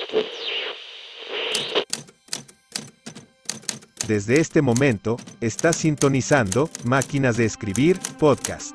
Desde este momento, estás sintonizando Máquinas de Escribir Podcast.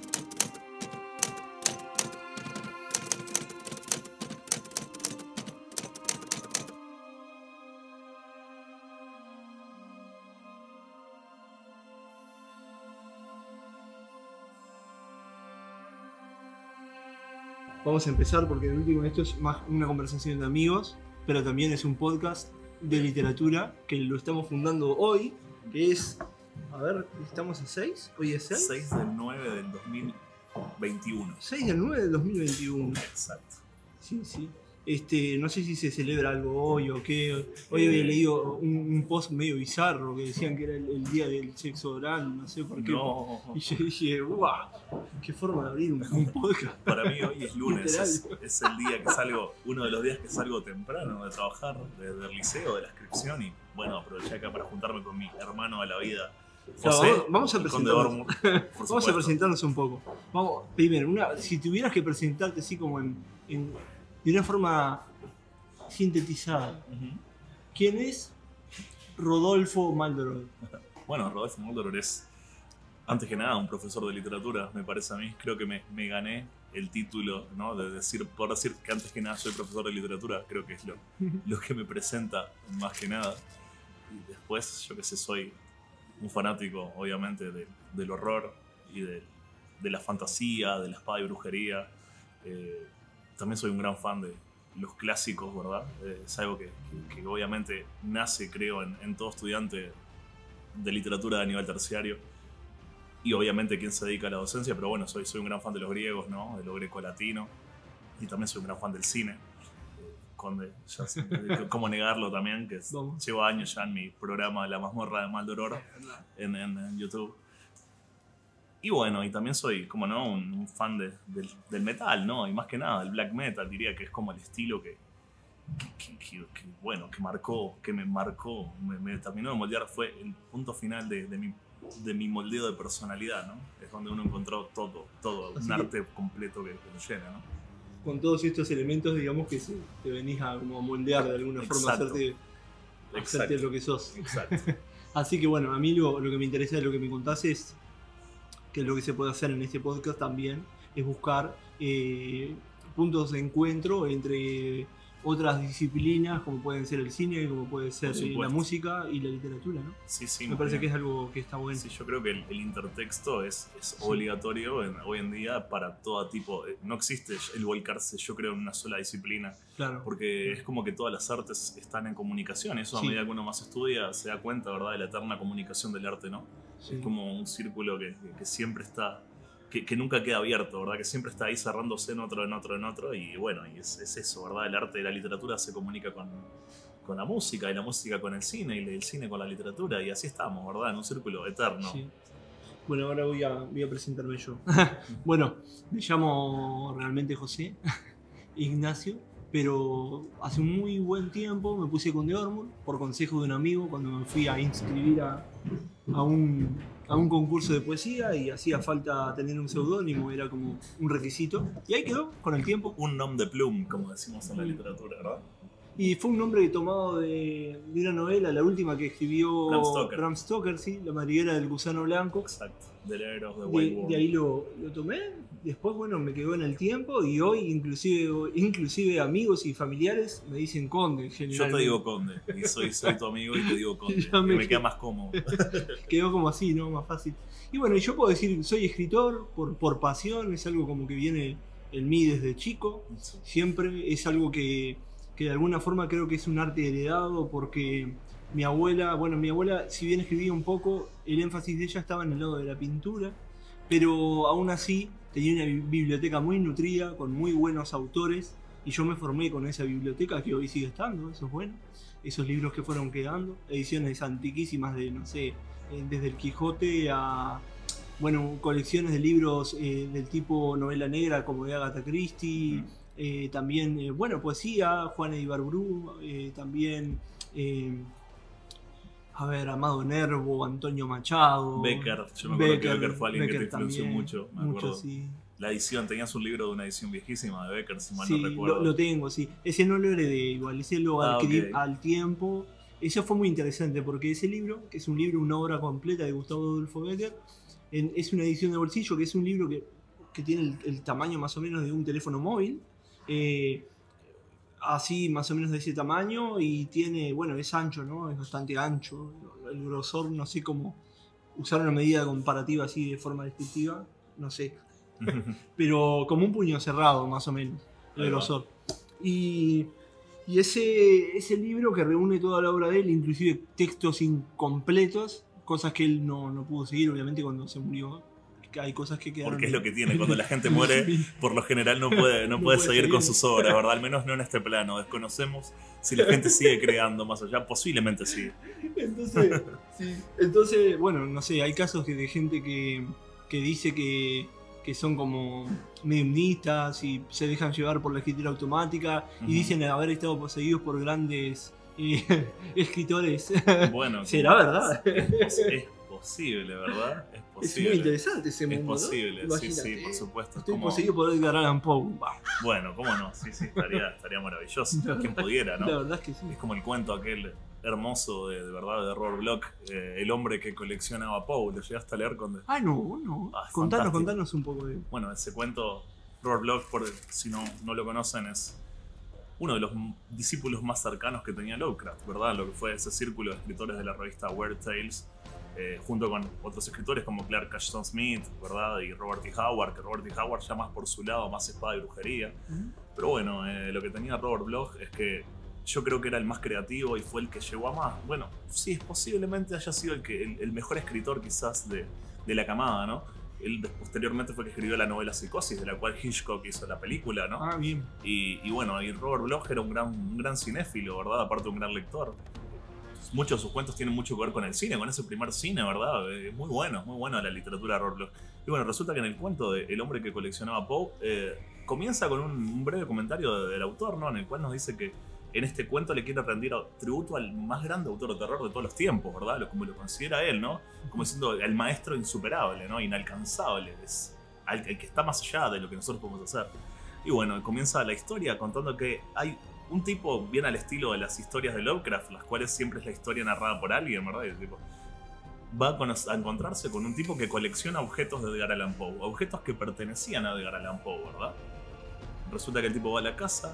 Vamos a empezar porque el último esto es más una conversación de amigos, pero también es un podcast de literatura que lo estamos fundando hoy, que es, a ver, ¿estamos a 6? ¿Hoy es 6? 6 del 9 del 2021. 6 del 9 del 2021. Exacto. Sí, sí. No sé si se celebra algo hoy o qué. Hoy había leído un post medio bizarro que decían que era el día del sexo oral, no sé por qué. No. Y yo dije, ¡guau! ¡Qué forma de abrir un podcast! Para mí hoy es lunes, es el día que salgo, uno de los días que salgo temprano de trabajar, del liceo, de la inscripción, y bueno, aproveché acá para juntarme con mi hermano de la vida, José. Claro, vamos a presentarnos. Vamos a presentarnos un poco. Vamos, primero, si tuvieras que presentarte así como de una forma sintetizada, ¿quién es Rodolfo Maldoror? Bueno, Rodolfo Maldoror es, antes que nada, un profesor de literatura, me parece a mí. Creo que me gané el título, ¿no? Por decir que antes que nada soy profesor de literatura, creo que es lo que me presenta más que nada. Y después, yo qué sé, soy un fanático, obviamente, del horror y de la fantasía, de la espada y brujería. También soy un gran fan de los clásicos, ¿verdad? Es algo que obviamente nace, creo, en todo estudiante de literatura de nivel terciario. Y obviamente quien se dedica a la docencia, pero bueno, soy un gran fan de los griegos, ¿no? De lo greco-latino. Y también soy un gran fan del cine. Conde, cómo negarlo también, que llevo años ya en mi programa La Mazmorra de Maldoror en YouTube. Y bueno, y también soy, como no, un fan del metal, ¿no? Y más que nada, el black metal, diría que es como el estilo que me marcó, me terminó de moldear, fue el punto final de mi moldeo de personalidad, ¿no? Es donde uno encontró todo un arte completo que lo llena, ¿no? Con todos estos elementos, digamos que te venís a como moldear de alguna forma, hacerte lo que sos. Exacto. Así que bueno, a mí lo que me interesa de lo que me contás es que lo que se puede hacer en este podcast también es buscar puntos de encuentro entre otras disciplinas, como pueden ser el cine, como puede ser la música y la literatura, ¿no? Sí, me parece que es algo que está bueno. Sí, yo creo que el intertexto es obligatorio hoy en día para todo tipo. No existe el volcarse, yo creo, en una sola disciplina. Claro. Porque es como que todas las artes están en comunicación. Eso a medida que uno más estudia se da cuenta, ¿verdad?, de la eterna comunicación del arte, ¿no? Sí. Es como un círculo que siempre está, que nunca queda abierto, ¿verdad? Que siempre está ahí cerrándose en otro, y bueno, y es eso, ¿verdad? El arte y la literatura se comunica con la música, y la música con el cine, y el cine con la literatura, y así estamos, ¿verdad? En un círculo eterno. Sí. Bueno, ahora voy a presentarme yo. Bueno, me llamo realmente José Ignacio, pero hace un muy buen tiempo me puse con The Hormone por consejo de un amigo cuando me fui a inscribir a un concurso de poesía y hacía falta tener un seudónimo, era como un requisito. Y ahí quedó con el tiempo. Un nom de plume, como decimos en la literatura, ¿verdad? Y fue un nombre tomado de una novela, la última que escribió Bram Stoker, sí, La madriguera del gusano blanco. Exacto, del héroe de White Wolf. De ahí lo tomé, después bueno, me quedó en el tiempo y hoy inclusive amigos y familiares me dicen Conde. Yo te digo Conde, y soy tu amigo y te digo Conde, que me queda más cómodo. Quedó como así, ¿no? Más fácil. Y bueno, yo puedo decir, soy escritor por pasión, es algo como que viene en mí desde chico, siempre es algo que de alguna forma creo que es un arte heredado porque mi abuela, si bien escribía un poco, el énfasis de ella estaba en el lado de la pintura, pero aún así tenía una biblioteca muy nutrida, con muy buenos autores, y yo me formé con esa biblioteca que hoy sigue estando, eso es bueno, esos libros que fueron quedando, ediciones antiquísimas de, no sé, desde el Quijote a, bueno, colecciones de libros del tipo novela negra como de Agatha Christie, también, bueno, poesía, Juana de Ibarburu, también, Amado Nervo, Antonio Machado. Becker, yo me acuerdo que Becker fue alguien que te influenció mucho, me acuerdo. Sí. La edición, tenías un libro de una edición viejísima de Becker, si mal Sí, no recuerdo. lo tengo, sí. Ese no lo heredé igual, ese lo adquirí ok. al tiempo. Eso fue muy interesante porque ese libro, que es un libro, una obra completa de Gustavo Adolfo Becker, es una edición de bolsillo, que es un libro que tiene el tamaño más o menos de un teléfono móvil. Así más o menos de ese tamaño y tiene, bueno, es ancho, ¿no? Es bastante ancho. El grosor, no sé cómo usar una medida comparativa así de forma descriptiva, no sé. Pero como un puño cerrado, más o menos, el Ahí va. grosor. Y ese libro que reúne toda la obra de él, inclusive textos incompletos, cosas que él no pudo seguir, obviamente, cuando se murió. Que hay cosas que quedaron. Porque es lo que tiene, cuando la gente muere, por lo general no puede seguir con sus obras, ¿verdad? Al menos no en este plano. Desconocemos si la gente sigue creando más allá, posiblemente sí. Entonces, sí. Entonces, bueno, no sé, hay casos de gente que dice que son como mediumistas y se dejan llevar por la escritura automática y dicen haber estado poseídos por grandes escritores. Bueno, ¿Será verdad? Es posible, ¿verdad? Es Es posible. muy interesante ese Es mundo, posible, ¿no? sí, Imagínate, por supuesto. Estoy Como- poseído por Edgar Allan Poe. Bah, Bueno, ¿cómo no? Sí, estaría maravilloso. La Quien verdad- pudiera, la ¿no? verdad es que sí. Es como el cuento aquel hermoso de verdad de Robert Bloch, el hombre que coleccionaba Poe. ¿Lo llegaste a leer con... Ah, no. Ah, es Contanos fantástico. un poco de. Bueno, ese cuento, Robert Bloch, si no lo conocen, es uno de los discípulos más cercanos que tenía Lovecraft, ¿verdad? Lo que fue ese círculo de escritores de la revista Weird Tales, junto con otros escritores como Clark Ashton Smith, ¿verdad? Y Robert E. Howard, que Robert E. Howard ya más por su lado, más espada y brujería. Pero bueno, lo que tenía Robert Bloch es que yo creo que era el más creativo y fue el que llegó a más. Bueno, sí, posiblemente haya sido el mejor escritor quizás de la camada, ¿no? Él posteriormente fue el que escribió la novela Psicosis, de la cual Hitchcock hizo la película, ¿no? Ah, bien. Y bueno, y Robert Bloch era un gran cinéfilo, ¿verdad? Aparte de un gran lector. Muchos de sus cuentos tienen mucho que ver con el cine, con ese primer cine, ¿verdad? Es muy bueno la literatura de Robert Bloch. Y bueno, resulta que en el cuento de El hombre que coleccionaba Poe, comienza con un breve comentario del autor, ¿no? En el cual nos dice que en este cuento le quiere rendir tributo al más grande autor de terror de todos los tiempos, ¿verdad? Como lo considera él, ¿no? Como siendo el maestro insuperable, ¿no? Inalcanzable. Es el que está más allá de lo que nosotros podemos hacer. Y bueno, comienza la historia contando que hay un tipo bien al estilo de las historias de Lovecraft, las cuales siempre es la historia narrada por alguien, ¿verdad? Y el tipo va a encontrarse con un tipo que colecciona objetos de Edgar Allan Poe, objetos que pertenecían a Edgar Allan Poe, ¿verdad? Resulta que el tipo va a la casa,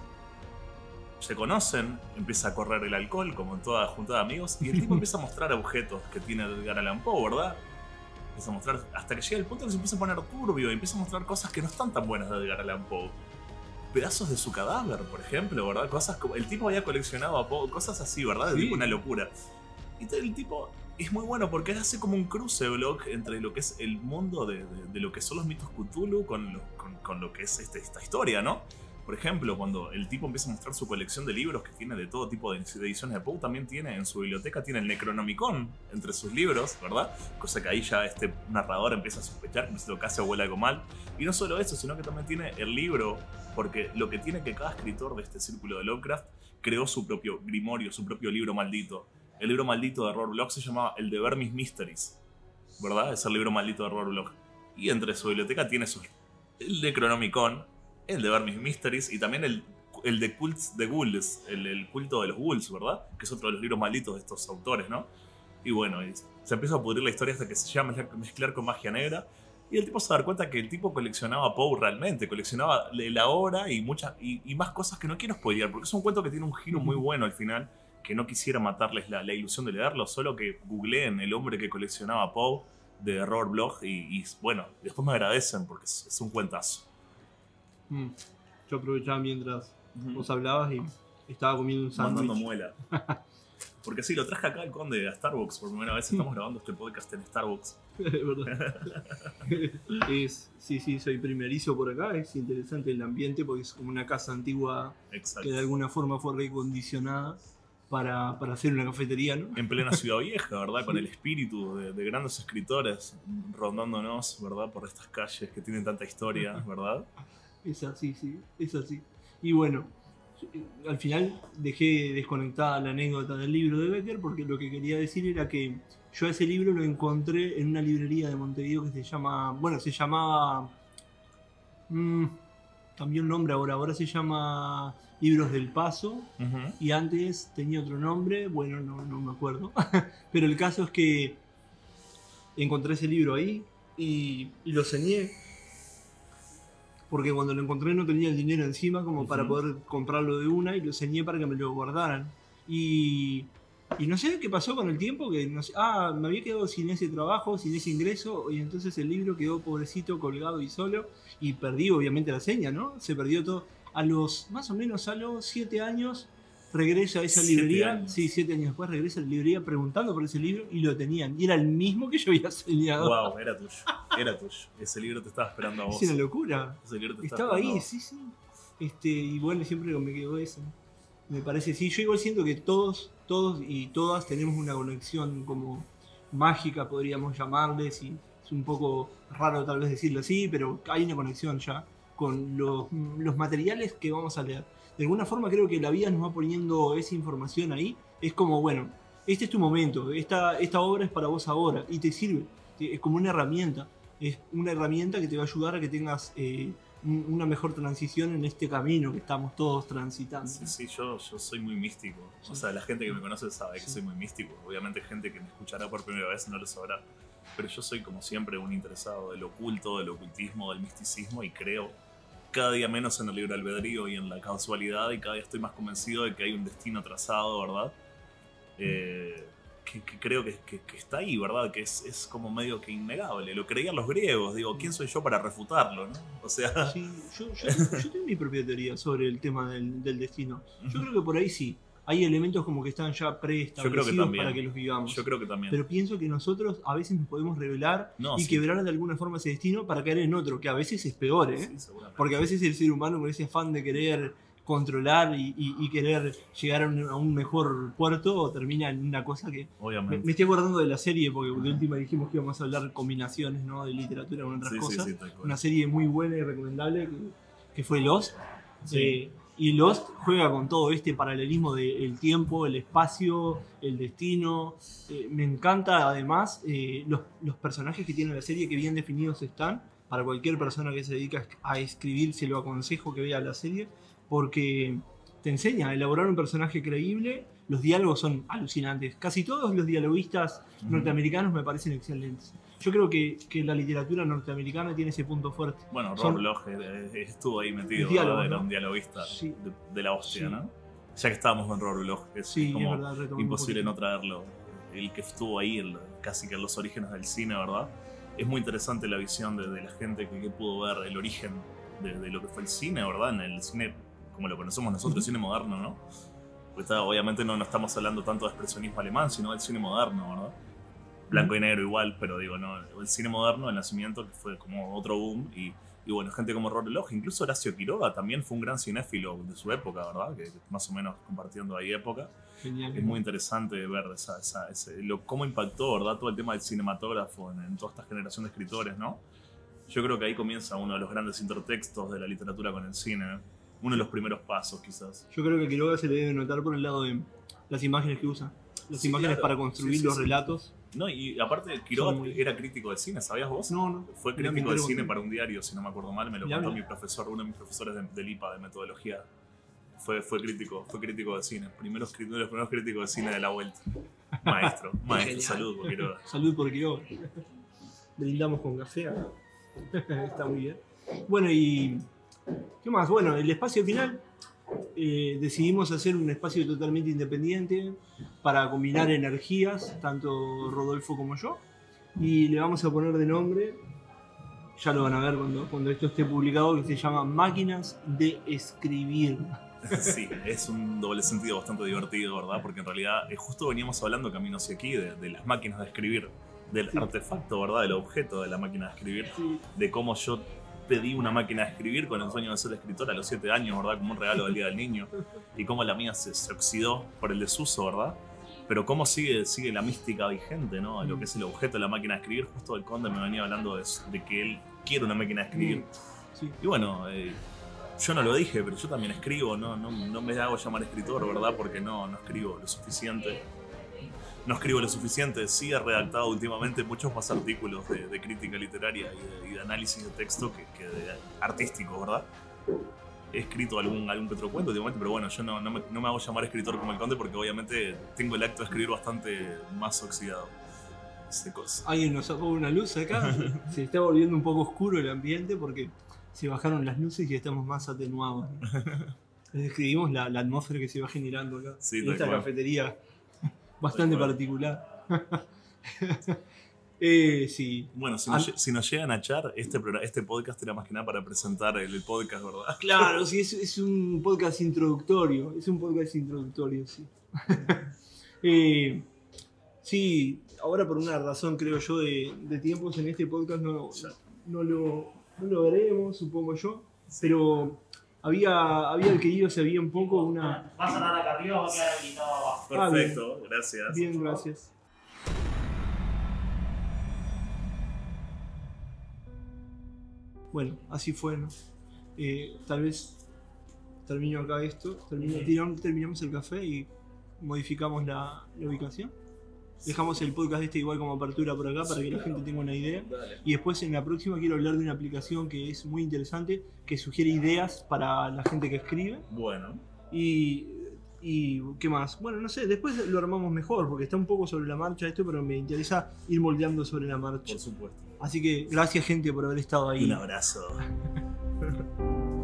se conocen, empieza a correr el alcohol, como en toda junta de amigos, y el tipo empieza a mostrar objetos que tiene de Edgar Allan Poe, ¿verdad? Empieza a mostrar, hasta que llega el punto que se empieza a poner turbio y empieza a mostrar cosas que no están tan buenas de Edgar Allan Poe. Pedazos de su cadáver, por ejemplo, ¿verdad? Cosas como. El tipo había coleccionado a Poe, cosas así, ¿verdad? Sí. Tipo una locura. Y el tipo es muy bueno porque él hace como un cruce Bloch entre lo que es el mundo de lo que son los mitos Cthulhu con lo que es esta historia, ¿no? Por ejemplo, cuando el tipo empieza a mostrar su colección de libros que tiene de todo tipo de ediciones de Poe, también tiene en su biblioteca, tiene el Necronomicon entre sus libros, ¿verdad? Cosa que ahí ya este narrador empieza a sospechar que lo casi huele algo mal. Y no solo eso, sino que también tiene el libro, porque lo que tiene que cada escritor de este círculo de Lovecraft creó su propio grimorio, su propio libro maldito. El libro maldito de Robert Bloch se llamaba El de Vermis Mysteries, ¿verdad? Es el libro maldito de Robert Bloch. Y entre su biblioteca tiene el Necronomicon, el de Vermis Mysteries y también el de Cults de Ghouls, el culto de los Ghouls, ¿verdad? Que es otro de los libros malditos de estos autores, ¿no? Y bueno, se empieza a pudrir la historia hasta que se llama mezclar con magia negra. Y el tipo se da cuenta que el tipo coleccionaba a Poe realmente, coleccionaba la obra y más cosas que no quiero spoilear, porque es un cuento que tiene un giro muy bueno al final, que no quisiera matarles la ilusión de leerlo, solo que googleen El hombre que coleccionaba a Poe de Robert Bloch y bueno, después me agradecen porque es un cuentazo. Yo aprovechaba mientras vos hablabas y estaba comiendo un Mandando sándwich. muela. Porque sí, lo traje acá al Conde a Starbucks por primera vez. Estamos grabando este podcast en Starbucks. ¿Verdad? Sí, soy primerizo por acá. Es interesante el ambiente porque es como una casa antigua Exacto. que de alguna forma fue recondicionada para hacer una cafetería, ¿no? En plena ciudad vieja, ¿verdad? Con el espíritu de grandes escritores rondándonos, ¿verdad? Por estas calles que tienen tanta historia, ¿verdad? Es así, sí, es así. Y bueno, al final dejé desconectada la anécdota del libro de Becker porque lo que quería decir era que yo ese libro lo encontré en una librería de Montevideo que se llamaba Cambió el nombre ahora se llama Libros del Paso. Ujú. Y antes tenía otro nombre, bueno, no me acuerdo. Pero el caso es que encontré ese libro ahí y lo ceñé. Porque cuando lo encontré no tenía el dinero encima como para poder comprarlo de una, y lo ceñé para que me lo guardaran. Y no sé qué pasó con el tiempo, que no sé, me había quedado sin ese trabajo, sin ese ingreso, y entonces el libro quedó pobrecito, colgado y solo, y perdí obviamente la seña, ¿no? Se perdió todo. Más o menos a los 7 años, regresa a esa 7 librería. años. Sí, 7 años después regresa a la librería preguntando por ese libro, y lo tenían. Y era el mismo que yo había señado. Wow, era tuyo. Era tuyo. Ese libro te estaba esperando a vos. Es una locura. Ese libro te Estaba esperando a ahí, vos. sí. Y bueno, siempre me quedó eso. Me parece, sí, yo igual siento que todos y todas tenemos una conexión como mágica, podríamos llamarles, y es un poco raro tal vez decirlo así, pero hay una conexión ya con los materiales que vamos a leer. De alguna forma creo que la vida nos va poniendo esa información ahí. Es como, bueno, este es tu momento, esta obra es para vos ahora, y te sirve. Es como una herramienta. Es una herramienta que te va a ayudar a que tengas una mejor transición en este camino que estamos todos transitando. Sí, yo soy muy místico. O sea, la gente que me conoce sabe que soy muy místico. Obviamente gente que me escuchará por primera vez no lo sabrá. Pero yo soy como siempre un interesado del oculto, del ocultismo, del misticismo, y creo cada día menos en el libre albedrío y en la casualidad, y cada día estoy más convencido de que hay un destino trazado, ¿verdad? Que creo que está ahí, ¿verdad? Que es como medio que innegable. Lo creían los griegos, digo, ¿quién soy yo para refutarlo, no? O sea... Sí, yo tengo mi propia teoría sobre el tema del destino. Yo creo que por ahí sí. Hay elementos como que están ya preestablecidos para que los vivamos. Yo creo que también. Pero pienso que nosotros a veces nos podemos revelar y sí. quebrar de alguna forma ese destino para caer en otro, que a veces es peor, ¿eh? Sí, porque a veces el ser humano con ese afán de querer controlar y querer llegar a un mejor puerto termina en una cosa que... Obviamente. Me estoy acordando de la serie, porque de última dijimos que íbamos a hablar combinaciones, ¿no? De literatura con otras cosas. Sí, tal cual. Una serie muy buena y recomendable que fue Lost. Sí. Y Lost juega con todo este paralelismo del tiempo, el espacio, el destino. Me encanta además los personajes que tiene la serie, que bien definidos están. Para cualquier persona que se dedica a escribir, se lo aconsejo que vea la serie, porque te enseña a elaborar un personaje creíble. Los diálogos son alucinantes. Casi todos los dialoguistas norteamericanos me parecen excelentes. Yo creo que la literatura norteamericana tiene ese punto fuerte. Bueno, Rob Lowe estuvo ahí metido, diálogo, ¿verdad? Era ¿no? un dialoguista Sí. de la hostia, Sí. ¿no? Ya que estábamos con Rob Lowe, es como es verdad, retomando imposible un no poquito. traerlo. El que estuvo ahí, casi que en los orígenes del cine, ¿verdad? Es muy interesante la visión de la gente que pudo ver el origen de lo que fue el cine, ¿verdad? En el cine, como lo conocemos nosotros, el cine moderno, ¿no? Pues obviamente no estamos hablando tanto de expresionismo alemán, sino del cine moderno, ¿verdad? Blanco y negro igual, pero digo, no, el cine moderno, el nacimiento, que fue como otro boom, y bueno, gente como Rob Lowe, incluso Horacio Quiroga también fue un gran cinéfilo de su época, ¿verdad? Que más o menos compartiendo ahí época. Genial. Es muy interesante ver cómo impactó, ¿verdad? Todo el tema del cinematógrafo en toda esta generación de escritores, ¿no? Yo creo que ahí comienza uno de los grandes intertextos de la literatura con el cine, ¿eh? Uno de los primeros pasos, quizás. Yo creo que a Quiroga se le debe notar por el lado de las imágenes que usa. Las imágenes claro. para construir los relatos. No, y aparte, Quiroga muy... era crítico de cine, ¿sabías vos? No. Fue Mirá, crítico de cine contigo. para un diario, si no me acuerdo mal, me lo Mirá, contó mirá. mi profesor, uno de mis profesores del IPA, de metodología. Fue crítico de cine. Uno de los primeros críticos de cine de la vuelta. Maestro, Genial. salud por Quiroga. Salud por Quiroga. Brindamos con café acá. Está muy bien. Bueno, y... ¿qué más? Bueno, el espacio final. Decidimos hacer un espacio totalmente independiente para combinar energías, tanto Rodolfo como yo. Y le vamos a poner de nombre, ya lo van a ver cuando esto esté publicado, que se llama Máquinas de Escribir. Sí, es un doble sentido bastante divertido, ¿verdad? Porque en realidad justo veníamos hablando camino hacia aquí de las máquinas de escribir, del artefacto, ¿verdad? Del objeto de la máquina de escribir, de cómo yo pedí una máquina de escribir con el sueño de ser escritor a los 7 años, ¿verdad? Como un regalo del Día del Niño, y cómo la mía se oxidó por el desuso, ¿verdad? Pero cómo sigue la mística vigente, ¿no? A lo que es el objeto de la máquina de escribir. Justo el Conde me venía hablando de que él quiere una máquina de escribir. Sí. Y bueno, yo no lo dije, pero yo también escribo, no me hago llamar escritor, ¿verdad? Porque no escribo lo suficiente. no escribo lo suficiente. Sí he redactado últimamente muchos más artículos de crítica literaria y de análisis de texto que de artístico, ¿verdad? He escrito algún que otro cuento últimamente, pero bueno, yo no me hago llamar escritor como el Conde porque obviamente tengo el acto de escribir bastante más oxidado. Alguien nos apagó una luz acá. Se está volviendo un poco oscuro el ambiente porque se bajaron las luces y estamos más atenuados. Describimos la atmósfera que se va generando acá, Sí, en esta cafetería bastante particular. Sí. Bueno, si nos llegan a echar, este podcast era más que nada para presentar el podcast, ¿verdad? Claro, sí, es un podcast introductorio. Sí. Sí, ahora por una razón, creo yo, de tiempos en este podcast no lo veremos, supongo yo. Sí. Pero había adquirido hace bien poco una... ¿Vas a andar acá arriba o va a quedar habilitado abajo? Perfecto, gracias. Bien, gracias. Bueno, así fue, ¿no? Tal vez termino acá esto, terminamos el café y modificamos la ubicación. Dejamos el podcast igual como apertura por acá para que la gente tenga una idea. Dale. Y después en la próxima quiero hablar de una aplicación que es muy interesante, que sugiere ideas para la gente que escribe. Bueno. Y ¿qué más? Bueno, no sé, después lo armamos mejor, porque está un poco sobre la marcha esto, pero me interesa ir moldeando sobre la marcha. Por supuesto. Así que gracias, gente, por haber estado ahí. Un abrazo.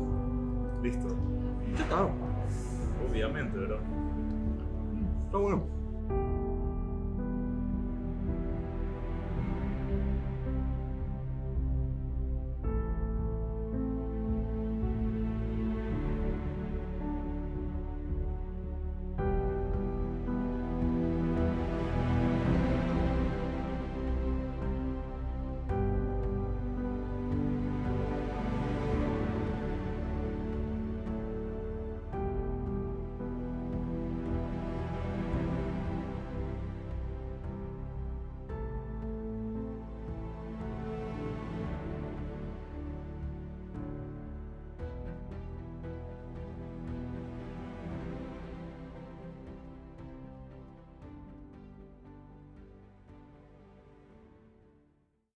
Listo. Ya está. Obviamente, bro. Está bueno.